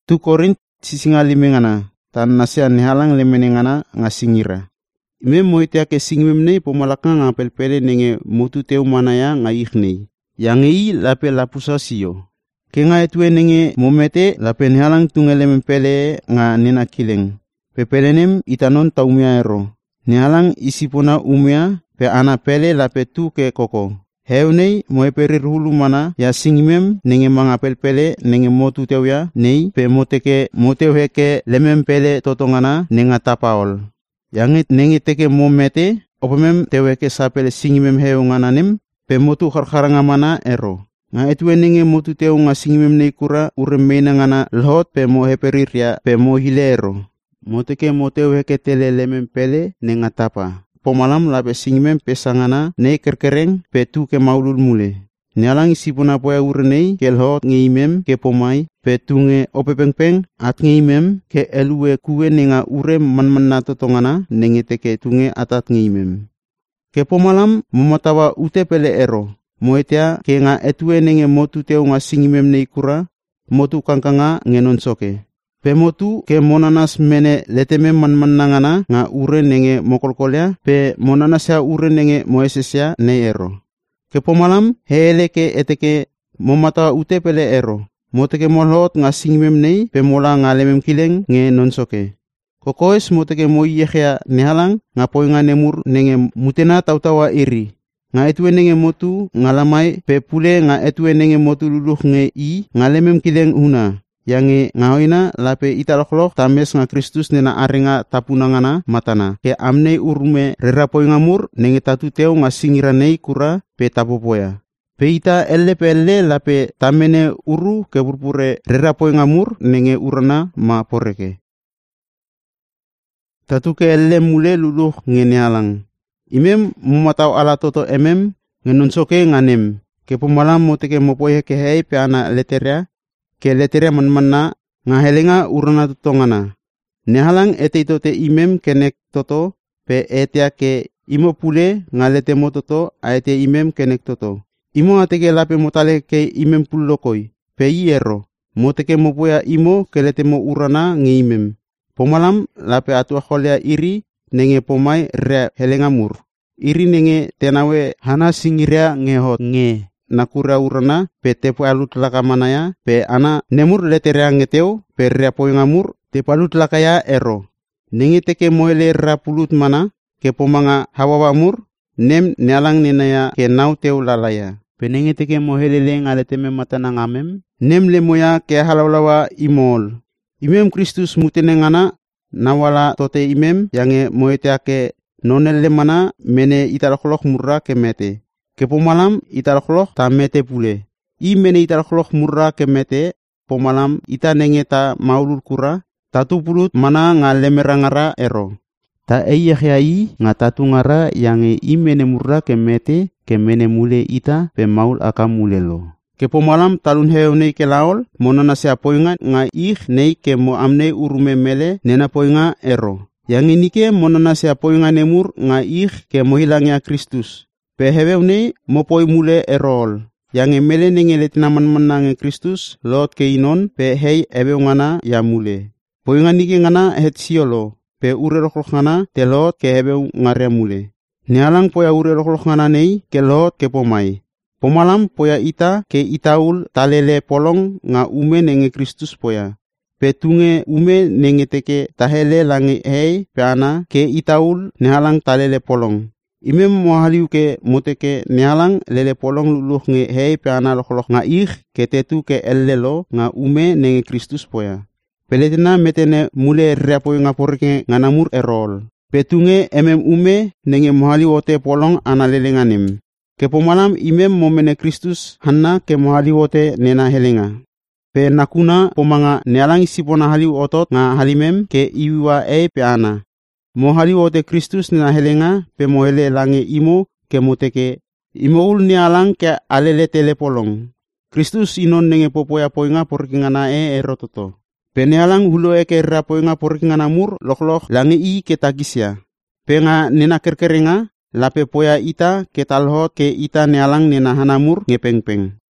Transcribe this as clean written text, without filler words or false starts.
Tu Korint sisinga limengana tan nasian halang lemenengana ngasingira. Imem moitia ke singmem nei pomalaka ngapel pele nenge mutu teu manaya ngaikhnei. Yang i lape lapusa sio. Kenga etue nenge momete lape halang tungelemem pele nga nena kileng. Pepelenem itanon taumia ero. Nihalang isipuna umia pe ana pele lape tu ke koko. Heu nei moeperir hulu mana ya singimem nenge mangapel pele nenge motu teu ya nei pe moteke moteu heke lemem pele totongana nenga tapaol. Yang nenge teke momete opemem teu heke sapele singimem heu ngananem pe motu kharkharanga mana ero. Nga etue nenge motu teu nga singimem nei kura uremena ngana lhot pe moheperir ya pe mohile ero. Moteke moteu heke tele lemem pele nenga tapa. Pomalam lape singimem pesangana nei kerkereng pe tu ke maulul mule. Nialang isipuna poya urenei ke lhot ngeimem ke pomai pe tunge opepengpeng at ngeimem ke elue kuwe nenga ure manmanna totongana nenge teke tunge atat ngeimem. Ke pomalam momatawa ute pele ero. Moetea ke nga etue nenge motu teu nga singimem nei kura motu kangkanga ngenon soke. Pemotu ke monanas mene leteme manmanangana nga ure nenge mokolkolya pe monanasya ure nenge moesesya nei ero. Ke pomalam hele ke eteke momata ute pele ero. Moteke molhot nga singimem nei pe mola nga lemem kileng nge nonsoke. Kokoes moteke moiyehya nehalang nga poinga nemur nenge mutena tautawa iri. Nga etue nenge motu nga lamai pe pule nga etue nenge motu luluh nge i nga lemem kileng una. Yange ngahoina lape italokhlok tames nga Kristus nena arenga tapunangana matana. Ke amnei urume rerapoi ngamur nenge tatu teu nga singira nei kura pe tapopoya. Pe ita elle lape tamene uru ke purpure rerapoi ngamur nenge urana ma poreke. Tatu ke elle mule luluh ngene alang. Imem mumatau ala toto emem ngenunsoke nganem. Ke pumalam moteke mopoye ke hei pe ana leteria. Ke letere manmanna nga helenga urana tutongana. Nehalang ete itote imem kenek toto pe etea ke imo pule nga lete mototo aete imem kenek toto. Imo ateke lape motale ke imem pulokoi pe ierro. Moteke mopoya imo ke lete mo urana nge imem. Pomalam lape atua kholea iri nenge pomai rea helenga mur. Iri nenge tenawe hana singirea nge hot nge. Nakura urana pe tepo alut laka manaya pe ana nemur leterea ngeteu pe rea poi ngamur te palut lakaya ero. Nengi teke moele rapulut mana ke pomanga hawawa mur nem nealang nenaya ke nau teu lalaya. Pe nengi teke mohelele ngaleteme matana ngamem nem le moya ke halawlawa imol. Imem Kristus mutene ngana nawala tote imem yange moetea ke nonelle mana mene italokhlok murra ke mete. Ke pomalam italokhlok ta mete pule. I mene italokhlok murra ke mete pomalam ita nenge ta maulul kura tatu pulut mana nga lemerangara ero. Ta eyehai nga tatu ngara yange i mene murra ke mene mule ita pe maul aka mule lo. Ke pomalam talun heu nei ke laol monana se apoinga nga ih nei ke mo amne urume mele nena poinga ero. Yang ini ke monana se apoinga nemur nga ih ke mohilangnya Kristus. Pe heweu nei mopoi mule erol. Yang emele nenge letina manmanange Kristus lot ke inon pe hei ebeu ngana ya mule. Poinga nike ngana het siolo. Pe ure roklok ngana te lot ke hebeu ngare mule. Nialang poya ure roklok ngana nei ke lot ke pomai. Pomalam poya ita ke itaul talele polong nga ume nenge Kristus poya. Pe tunge ume nenge teke tahele lange hei pe ana ke itaul nehalang talele polong. Imem mohaliu ke moteke nehalang lele polong luluh nge hei pe ana lokhlok nga ih ke tetu ke ellelo nga ume nenge Kristus poya. Peletena metene mule reapoi nga porke nga namur erol. Petunge emem ume nenge mohaliu ote polong ana lele nganem. Ke pomalam imem momene Kristus hanna ke mohaliu ote nena helenga. Pe nakuna pomanga nealang isipona haliu otot nga halimem ke iwiwa pe ana. Mohali ote Kristus nena helenga pe mohele lange imo ke moteke imo ul nialang ke alele telepolong. Kristus inon nenge popoya poinga porkingana erototo. Pe nealang hulo eke ra poinga porkingana mur lokloh lange i ke tagisya. Pe nga nena kerkerenga lape poya ita ke talhot ke ita nealang nena hanamur ngepengpeng.